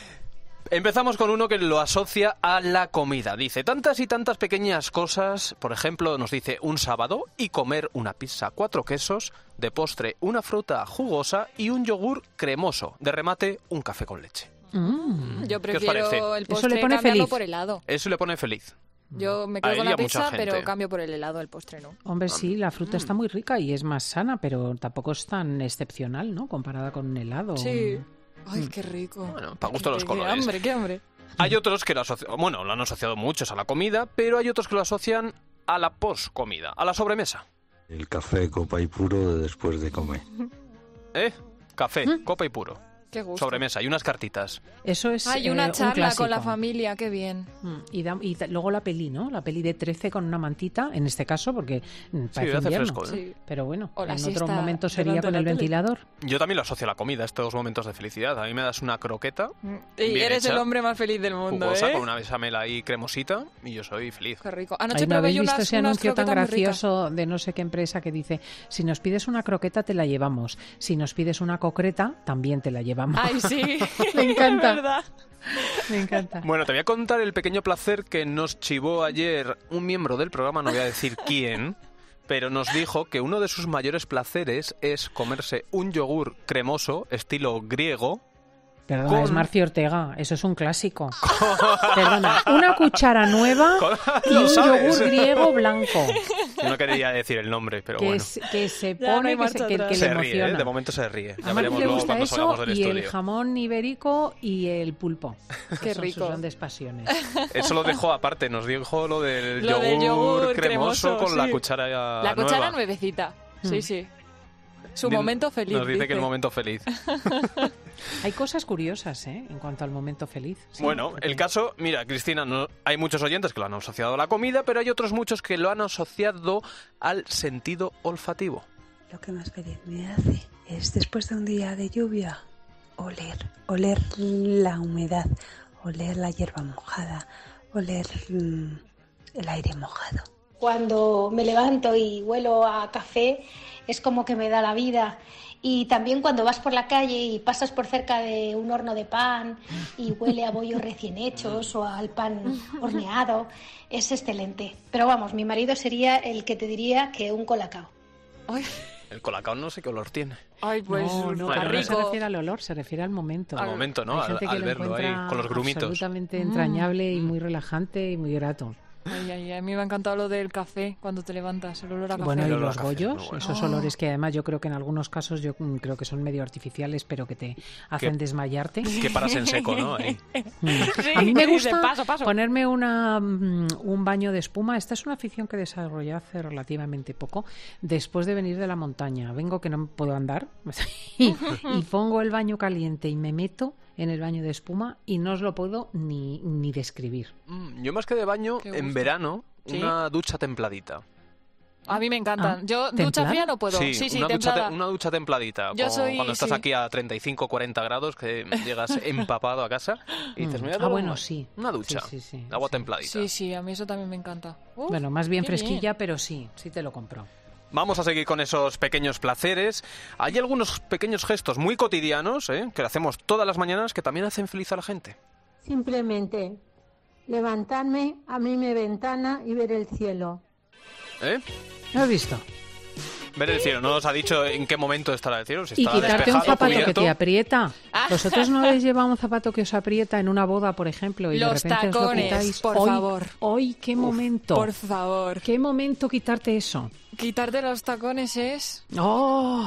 Empezamos con uno que lo asocia a la comida. Dice, tantas y tantas pequeñas cosas, por ejemplo, nos dice un sábado y comer una pizza cuatro quesos, de postre una fruta jugosa y un yogur cremoso, de remate un café con leche. Mm. Yo ¿Qué os parece? prefiero el Eso postre le pone cambiarlo feliz. por helado. Eso le pone feliz. Yo me A quedo él con y la a mucha pizza, gente. pero cambio por el helado, el postre no. Hombre, sí, la fruta está muy rica y es más sana, pero tampoco es tan excepcional, ¿no? Comparada con un helado. Sí. Ay, qué rico. Bueno, para gusto los Qué- colores. Qué hambre, qué hambre. Hay otros que lo asocian, bueno, lo han asociado muchos a la comida, pero hay otros que lo asocian a la post-comida, a la sobremesa. El café copa y puro de después de comer. ¿Eh? Café, ¿Mm? copa y puro. Qué gusto. Sobremesa y unas cartitas. Eso es Hay eh, una un charla con la clásico. familia, qué bien. Mm, Y, da- y ta- luego la peli, ¿no? La peli de trece con una mantita, en este caso, porque mm, parece hace invierno. fresco, ¿eh? Sí. Pero bueno, O la en otro siesta momento sería delante con de el la tele. ventilador. Yo también lo asocio a la comida, estos momentos de felicidad. A mí me das una croqueta Y bien eres hecha, el hombre más feliz del mundo, jugosa, ¿eh? con una besamela ahí cremosita, y yo soy feliz. Qué rico. Anoche Ahí me probé habéis yo visto unas, ese unas anuncio tan croquetas muy ricas. gracioso de no sé qué empresa que dice, si nos pides una croqueta te la llevamos, si nos pides una concreta también te la llevamos. Ay, sí. Me encanta. Es verdad. Me encanta. Bueno, te voy a contar el pequeño placer que nos chivó ayer un miembro del programa, no voy a decir quién, pero nos dijo que uno de sus mayores placeres es comerse un yogur cremoso, estilo griego. Perdona, con- es Marcio Ortega, eso es un clásico. Perdona, una cuchara nueva Con- y Lo un sabes. yogur griego blanco. Yo no quería decir el nombre, pero que, bueno. es- que se Ya no pone, hay que, marcha se, que, atrás. que le Se ríe, emociona. ¿eh? De momento se ríe. Ya A Marcio veremos le luego gusta cuando eso salgamos del y el estudio. jamón ibérico y el pulpo. Qué Son rico. sus grandes pasiones. Eso lo dejó aparte, nos dijo lo del Lo yogur, del yogur cremoso, cremoso, con la sí. cuchara La cuchara nueva. nuevecita. Sí, Mm. sí. Su Di- momento feliz. Nos dice que dice. el momento feliz. Hay cosas curiosas, ¿eh? En cuanto al momento feliz. Sí, Bueno, porque- el caso, mira, Cristina, no, hay muchos oyentes que lo han asociado a la comida, pero hay otros muchos que lo han asociado al sentido olfativo. Lo que más feliz me hace es después de un día de lluvia oler, oler la humedad, oler la hierba mojada, oler mm, el aire mojado. Cuando me levanto y huelo a café es como que me da la vida. Y también cuando vas por la calle y pasas por cerca de un horno de pan y huele a bollos recién hechos o al pan horneado, es excelente. Pero vamos, mi marido sería el que te diría que un colacao. Ay, El colacao no sé qué olor tiene. ay, pues no, no, qué pero no se rico. refiere al olor, se refiere al momento. Al momento, ¿no? Hay gente Al, que al lo verlo ahí, encuentra con los grumitos. absolutamente entrañable y muy relajante y muy grato. Ay, ay, a mí me ha encantado lo del café cuando te levantas, el olor a café. Bueno, y El olor a los café, bollos, muy bueno. esos Oh. olores que además yo creo que en algunos casos yo mm, creo que son medio artificiales, pero que te hacen desmayarte. Que paras en seco, ¿no? Ahí. Mm. Sí, A mí me dice, gusta paso, paso. ponerme una, mm, un baño de espuma. Esta es una afición que desarrollé hace relativamente poco, después de venir de la montaña. Vengo que no puedo andar y, y pongo el baño caliente y me meto en el baño de espuma y no os lo puedo ni, ni describir. Mm, Yo más que de baño, Qué en gusto. verano, ¿Sí? una ducha templadita. A mí me encantan. Ah, Yo ¿templada? ducha fría no puedo. Sí, Sí, sí, una, ducha templada. te- una ducha templadita. Yo como soy- cuando estás sí. aquí a treinta y cinco, cuarenta grados, que llegas empapado a casa y dices, Mm. me voy a Ah, dar bueno, una, sí. una ducha, Sí, sí, sí, agua templadita. Sí, sí, a mí eso también me encanta. Uf, Bueno, más bien qué fresquilla, pero sí, sí te lo compro. Vamos a seguir con esos pequeños placeres. Hay algunos pequeños gestos muy cotidianos, ¿eh? que hacemos todas las mañanas, que también hacen feliz a la gente. Simplemente levantarme, abrirme mi ventana y ver el cielo. ¿Eh? ¿Lo has visto? Ver el cielo. No nos ha dicho en qué momento estará el cielo. Si Y está quitarte un despejado, zapato que cubierto. te aprieta. Ah. ¿Vosotros no habéis llevado un zapato que os aprieta en una boda, por ejemplo, y Los de repente os lo tacones, quitáis? por hoy, favor. Hoy, qué Uf, momento. por favor. ¿Qué momento quitarte eso? Quitarte los tacones es... ¡Oh!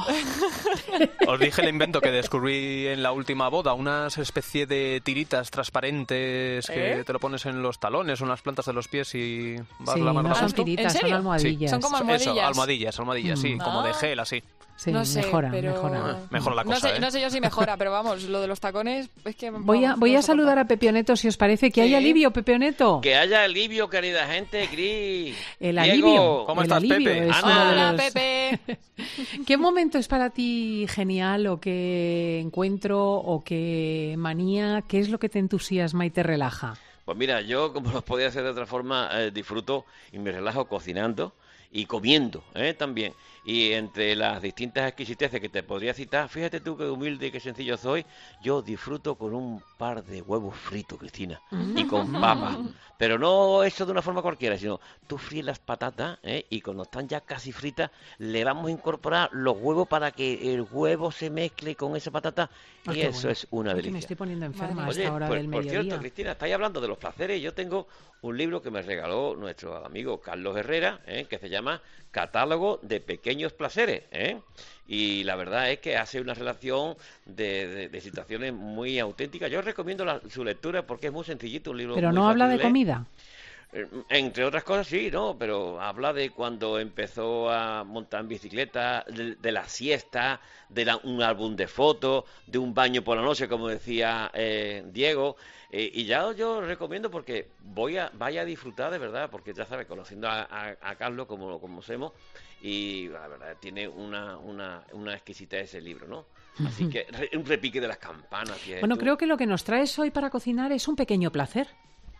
Os dije el invento que descubrí en la última boda, unas especie de tiritas transparentes que ¿Eh? te lo pones en los talones o en las plantas de los pies y vas Sí, la mano no son justo. tiritas, ¿En son serio? almohadillas. Son como Eso, almohadillas. almohadillas, almohadillas, sí, Mm. como de Ah. gel, así. Sí, no sé, mejora, pero... mejora. Mejora la No cosa, sé, ¿eh? no sé yo si mejora, pero vamos, lo de los tacones es que... Voy a, vamos, voy no a lo saludar a Pepioneto, si os parece. Que Sí. hay alivio, Pepioneto. Que haya alivio, querida gente, Gris. El Diego, alivio. ¿cómo el estás, alivio Pepe? es Ana. uno de Hola, los- Pepe. ¿Qué momento es para ti genial o qué encuentro o qué manía? ¿Qué es lo que te entusiasma y te relaja? Pues mira, yo como lo podía hacer de otra forma, eh, disfruto y me relajo cocinando y comiendo, ¿eh? También. Y entre las distintas exquisiteces que te podría citar, fíjate tú qué humilde y qué sencillo soy, yo disfruto con un par de huevos fritos, Cristina, y con papas. Pero no eso de una forma cualquiera, sino tú fríes las patatas, ¿eh? Y cuando están ya casi fritas, le vamos a incorporar los huevos para que el huevo se mezcle con esa patata, Ah, y qué eso bueno. es una Ay, que delicia. me estoy poniendo enferma a Oye, esta hora por, del por mediodía. cierto, Cristina, estáis hablando de los placeres. Yo tengo un libro que me regaló nuestro amigo Carlos Herrera, ¿eh? Que se llama Catálogo de Pequeños Placeres, ¿eh? Y la verdad es que hace una relación de, de- de situaciones muy auténticas. Yo recomiendo la- su lectura porque es muy sencillito, un libro Pero muy no fácil habla de leer. comida. Eh, Entre otras cosas, sí, ¿no? Pero habla de cuando empezó a montar en bicicleta, de, de la siesta, de la- un álbum de fotos, de un baño por la noche, como decía eh, Diego. Eh, y ya yo recomiendo porque voy a vaya a disfrutar de verdad, porque ya sabes, conociendo a, a- a Carlos como lo conocemos, y la verdad tiene una, una, una exquisita ese libro, ¿no? Así Ujú. que re- un repique de las campanas. fíjate Bueno, tú. creo que lo que nos traes hoy para cocinar es un pequeño placer.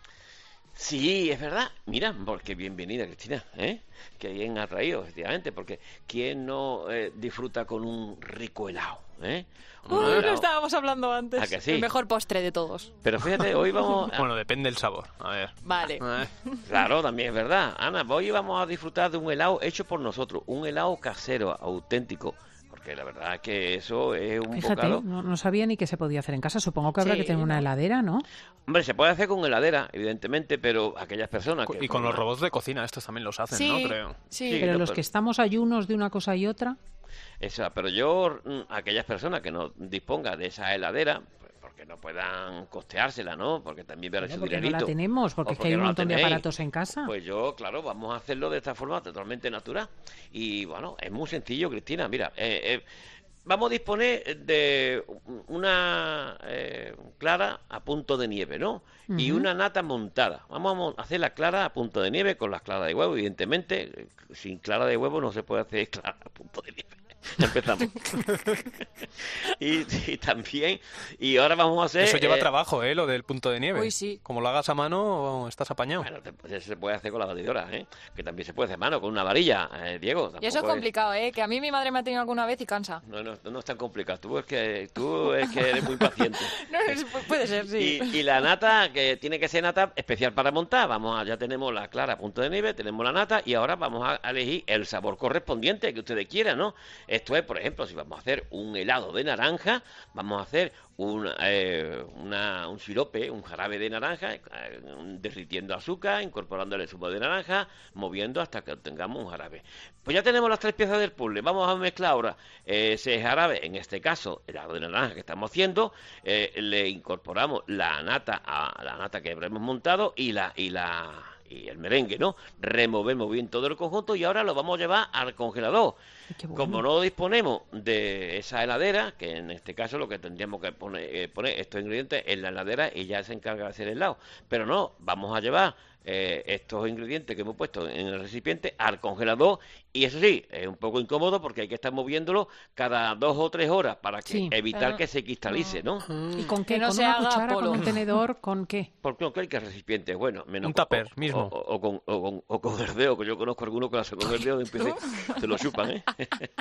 Sí, es verdad. Mira, porque bienvenida, Cristina, ¿eh? Que bien ha traído, efectivamente, porque ¿quién no eh, disfruta con un rico helado, eh? Un Uy, helado. lo estábamos hablando antes. ¿A que sí? El mejor postre de todos. Pero fíjate, hoy vamos... a- Bueno, depende del sabor. A ver. Vale. Eh. Claro, también es verdad. Ana, hoy vamos a disfrutar de un helado hecho por nosotros, un helado casero, auténtico, porque la verdad es que eso es un Fíjate, bocado... no, no sabía ni que se podía hacer en casa. Supongo que habrá Sí, que tener una ¿no? heladera, ¿no? Hombre, se puede hacer con heladera, evidentemente, pero aquellas personas que... Y con los robots de cocina, estos también los hacen, Sí, ¿no? Creo. sí. Pero no, los que estamos ayunos de una cosa y otra... Esa, pero yo, mm, aquellas personas que no dispongan de esa heladera, pues, porque no puedan costeársela, ¿no? Porque también vale Bueno, su porque no dinerito. la tenemos, porque o es que hay un no la montón de tenéis. aparatos en casa. Pues yo, claro, vamos a hacerlo de esta forma totalmente natural. Y bueno, es muy sencillo, Cristina. Mira, eh, eh, vamos a disponer de una eh, clara a punto de nieve, ¿no? Y Ujú. una nata montada. Vamos a mon- hacer la clara a punto de nieve con las claras de huevo, evidentemente. eh, Sin clara de huevo no se puede hacer clara a punto de nieve. Empezamos. y, y también, y ahora vamos a hacer... Eso lleva eh, trabajo, ¿eh? Lo del punto de nieve. Uy, sí. Como lo hagas a mano, estás apañado. Bueno, te- se puede hacer con la batidora, ¿eh? Que también se puede hacer a mano, con una varilla, eh, Diego. Y eso es tampoco complicado, ¿eh? Que a mí mi madre me ha tenido alguna vez y cansa. No, no, no es tan complicado. Tú es que, tú es que eres muy paciente. No, es- pu- puede ser, sí. Y, y la nata, que tiene que ser nata especial para montar. Vamos a, ya tenemos la clara a punto de nieve, tenemos la nata y ahora vamos a elegir el sabor correspondiente que ustedes quieran, ¿no? Esto es, por ejemplo, si vamos a hacer un helado de naranja, vamos a hacer un, eh, una, un sirope, un jarabe de naranja, eh, derritiendo azúcar, incorporándole zumo de naranja, moviendo hasta que obtengamos un jarabe. Pues ya tenemos las tres piezas del puzzle. Vamos a mezclar ahora ese jarabe, en este caso el helado de naranja que estamos haciendo, eh, le incorporamos la nata a la nata que habremos montado y la y la y el merengue, ¿no? Removemos bien todo el conjunto y ahora lo vamos a llevar al congelador. Como no disponemos de esa heladera, que en este caso lo que tendríamos que poner, eh, poner estos ingredientes en la heladera y ya se encarga de hacer el helado. Pero no, vamos a llevar eh, estos ingredientes que hemos puesto en el recipiente al congelador, y eso sí, es un poco incómodo porque hay que estar moviéndolo cada dos o tres horas para que Sí. evitar Claro. que se cristalice, ¿no? ¿Y con qué? Que no ¿Con se una haga cuchara, polo. con un tenedor, con qué? Porque no hay que recipientes, bueno, menos Un con- tupper o, mismo. O, o con, o, con, o con el dedo, que yo conozco algunos que lo hacen con el dedo y empiece- se lo chupan, ¿eh?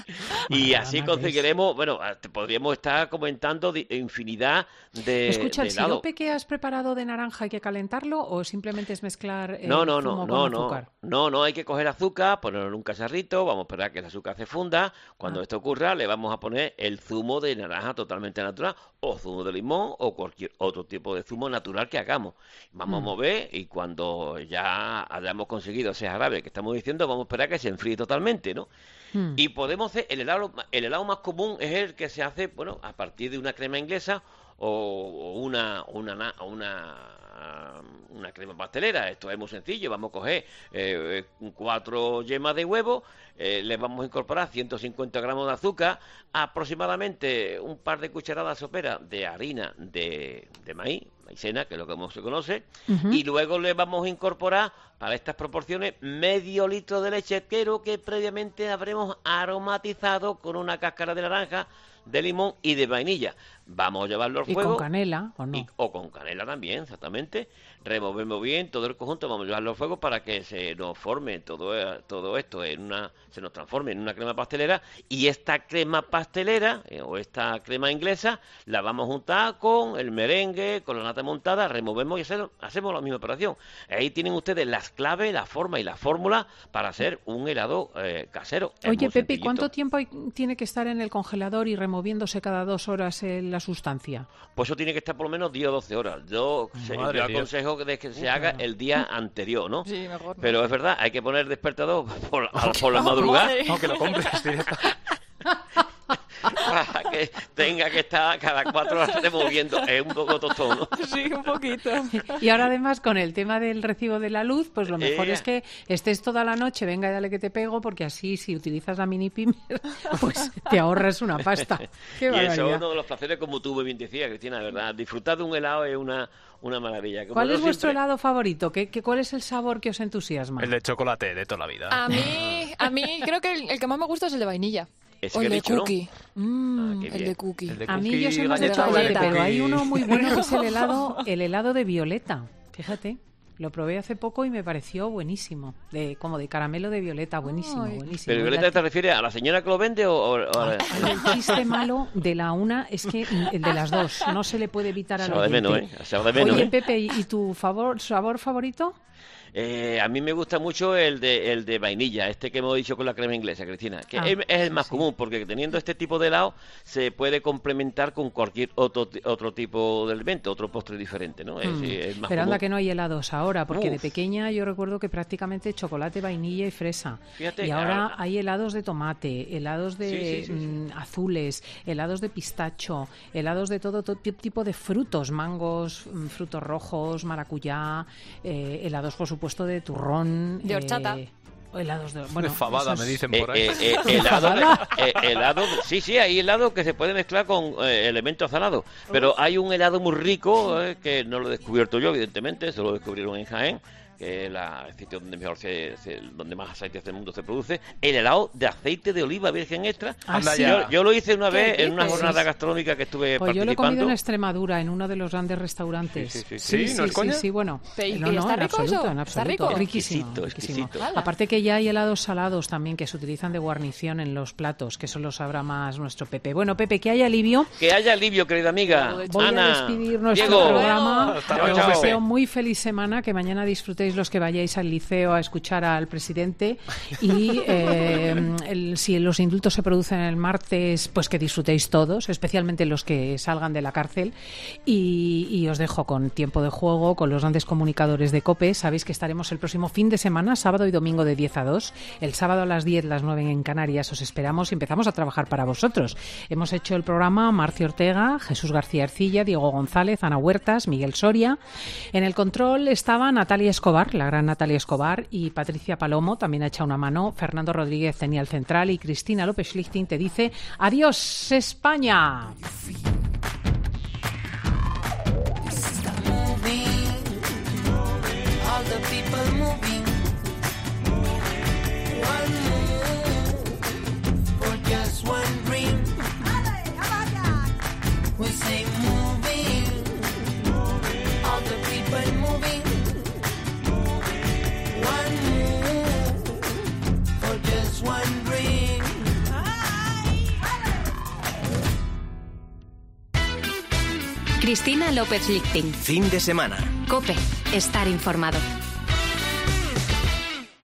Y así conseguiremos, bueno, te podríamos estar comentando di- infinidad de, Escucha, de ¿el helados. sirope que has preparado de naranja hay que calentarlo o simplemente es mezclar el No, no, zumo no, con no, no, azúcar? no, no, hay que coger azúcar, ponerlo en un cacharrito, vamos a esperar a que el azúcar se funda. Cuando Ah. esto ocurra, le vamos a poner el zumo de naranja totalmente natural, o zumo de limón, o cualquier otro tipo de zumo natural que hagamos. Vamos Mm. a mover, y cuando ya hayamos conseguido ese jarabe que estamos diciendo, vamos a esperar a que se enfríe totalmente, ¿no? Mm. Y podemos hacer, el helado, el helado más común es el que se hace, bueno, a partir de una crema inglesa o, o una, una, na- una, una crema pastelera. Esto es muy sencillo. Vamos a coger eh, eh, cuatro yemas de huevo, eh, le vamos a incorporar ciento cincuenta gramos de azúcar, aproximadamente un par de cucharadas soperas de harina de, de maíz, maicena, que es lo que se conoce, Ujú. y luego le vamos a incorporar, para estas proporciones, medio litro de leche, pero que previamente habremos aromatizado con una cáscara de naranja, de limón y de vainilla. Vamos a llevarlo al ¿Y fuego. con canela o no? Y- o con canela también, exactamente. Removemos bien todo el conjunto, vamos a llevarlo al fuego para que se nos forme todo, eh, todo esto, en una, se nos transforme en una crema pastelera. Y esta crema pastelera, eh, o esta crema inglesa, la vamos a juntar con el merengue, con la nata montada, removemos y hacemos, hacemos la misma operación. Ahí tienen ustedes las claves, la forma y la fórmula para hacer un helado eh, casero. Es Oye, muy Pepe, ¿y sencillito. cuánto tiempo hay- tiene que estar en el congelador y removiéndose cada dos horas eh, la sustancia? Pues eso tiene que estar por lo menos diez o doce horas. Yo, se- Madre yo Dios. aconsejo que, que se haga el día anterior, ¿no? Sí, mejor. Pero es verdad, hay que poner el despertador por, a- por la madrugada No, que lo compres directo. para que tenga que estar cada cuatro horas removiendo. Es un poco tostón, ¿no? Sí, un poquito. Y ahora además con el tema del recibo de la luz, pues lo mejor Eh. es que estés toda la noche, venga y dale que te pego, porque así si utilizas la mini pimer, pues te ahorras una pasta. Qué Y eso es barbaridad. uno de los placeres, como tú bien decías, Cristina, de verdad. Disfrutar de un helado es una, una maravilla. Como ¿Cuál yo es vuestro siempre- helado favorito? ¿Qué, qué, ¿Cuál es el sabor que os entusiasma? El de chocolate de toda la vida. A mí, a mí creo que el, el que más me gusta es el de vainilla. Ese O que el he de dicho, ¿no? cookie. Mm, Ah, qué el bien. de cookie. El de A mí cookie, yo soy más de galleta, chocolate, galleta. pero hay uno muy bueno que es el Bueno. helado, el helado de violeta. Fíjate, lo probé hace poco y me pareció buenísimo, de como de caramelo de violeta, buenísimo, Ay. buenísimo. ¿Pero Y Violeta la- te refieres a la señora que lo vende o, o- o a la- Ay, el chiste malo de la una es que el de las dos no se le puede evitar al Se va de oyente. menos, ¿eh? Se va de menos, Oye, ¿eh? Pepe, ¿y y tu favor, sabor favorito? Eh, a mí me gusta mucho el de, el de vainilla, este que hemos dicho con la crema inglesa, Cristina, que Ah, es, es el más común, porque teniendo este tipo de helado se puede complementar con cualquier otro, ti- otro tipo de alimento, otro postre diferente, ¿no? Es, Mm. es más Pero anda común. que no hay helados ahora, porque de Uf. pequeña yo recuerdo que prácticamente chocolate, vainilla y fresa. Fíjate, y ahora ahora- hay helados de tomate, helados de Sí, sí, sí, sí. mm, azules, helados de pistacho, helados de todo, todo tipo de frutos, mangos, mm, frutos rojos, maracuyá, eh, helados por supuesto de turrón. De horchata. eh, o helados de... Bueno, de fabada, esos- me dicen Eh, por ahí. eh, eh, helado, de- eh, helado, sí, sí, hay helado que se puede mezclar con eh, elementos salados, pero hay un helado muy rico eh, que no lo he descubierto yo, evidentemente, eso lo descubrieron en Jaén, que es la, el sitio donde mejor se, se- donde más aceite del mundo se produce, el helado de aceite de oliva virgen extra. Ah, Anda sí. ya. Yo, yo lo hice una ¿Qué vez en una dices? jornada gastronómica que estuve Pues yo lo he comido participando. en Extremadura, en uno de los grandes restaurantes. Sí, sí, sí. ¿Sí? ¿No es coña? sí, bueno. Pero, ¿y no, no, está en rico absoluto, eso? en ¿Está absoluto. rico? Riquísimo, Exquisito, riquísimo. exquisito. Hala. Aparte que ya hay helados salados también que se utilizan de guarnición en los platos, que eso lo sabrá más nuestro Pepe. Bueno, Pepe, que haya alivio. Que haya alivio, querida amiga. Voy Ana, a despedir nuestro Diego. programa. Hasta Chao, luego, chao. Os deseo muy feliz semana, que mañana disfrutéis los que vayáis al liceo a escuchar al presidente y eh, el- si los indultos se producen el martes, pues que disfrutéis todos, especialmente los que salgan de la cárcel y, y os dejo con tiempo de juego, con los grandes comunicadores de COPE. Sabéis que estaremos el próximo fin de semana, sábado y domingo de diez a dos, el sábado a las diez, las nueve en Canarias. Os esperamos y empezamos a trabajar para vosotros. Hemos hecho el programa Marcio Ortega, Jesús García Ercilla, Diego González, Ana Huertas, Miguel Soria. En el control estaba Natalia Escobar, la gran Natalia Escobar, y Patricia Palomo también ha echado una mano. Fernando Rodríguez tenía el central y Cristina López Schlichting te dice adiós España. All the people moving. One move for just one dream. We say moving, all the people moving. One move for just one dream. Cristina López Lichting. Fin de semana. COPE. Estar informado.